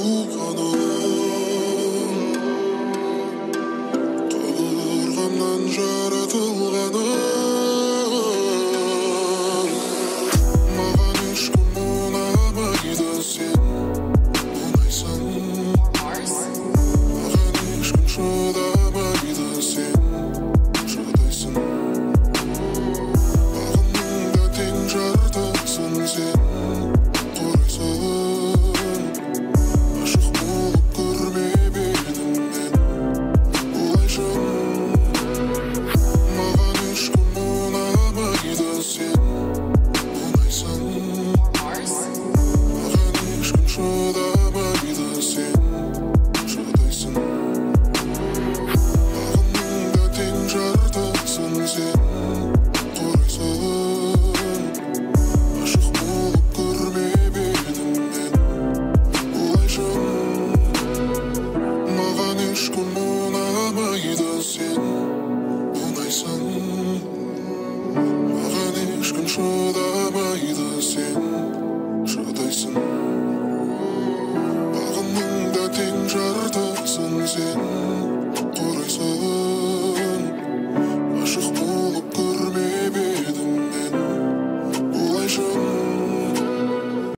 Тобырғаннан жаратылғаным маған ешкім ұнамайды сен ұнайсың маған ешкім шыдамайды сен шыдайсың бағымда тең жартысың сен құрайсың ашық болып көрмеп едім мен олайша маған ешкім ұнамайды сен ұнайсың маған ешкім шыдамайды сен шыдайсың бағымда тең жартысың сен құрайсың ашық болып көрмеп едім мен олайша маған ешкім ұнамайды сен ұнайсың маған ешкім шыдамайды сен шыдайсың бағымда тең жартысың сен